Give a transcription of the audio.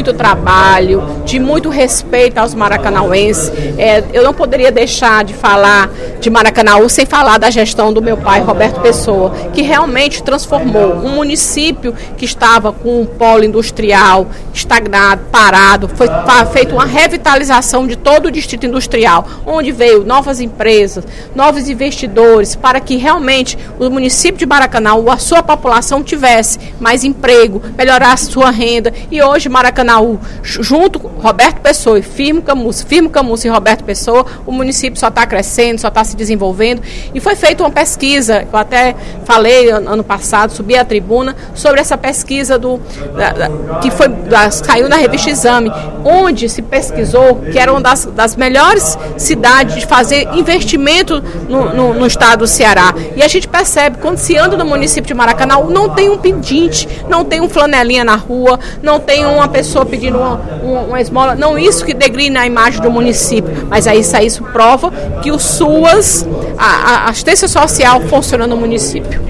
muito trabalho, de muito respeito aos maracanauenses. Eu não poderia deixar de falar de Maracanaú sem falar da gestão do meu pai, Roberto Pessoa, que realmente transformou um município que estava com um polo industrial estagnado, parado. Foi feita uma revitalização de todo o distrito industrial, onde veio novas empresas, novos investidores, para que realmente o município de Maracanaú, a sua população tivesse mais emprego, melhorasse sua renda. E hoje Maracanaú, junto com Roberto Pessoa e Firmo Camussa e Roberto Pessoa, o município só está crescendo, só está se desenvolvendo. E foi feita uma pesquisa, eu até falei ano passado, subi à tribuna, sobre essa pesquisa saiu na revista Exame, onde se pesquisou que era uma das melhores cidades de fazer investimento no estado do Ceará. E a gente percebe, quando se anda no município de Maracanaú, não tem um pedinte, não tem um flanelinha na rua, não tem uma pessoa pedindo uma esmola, não isso que degrina a imagem do município, mas isso prova que o SUAS, a assistência social, funciona no município.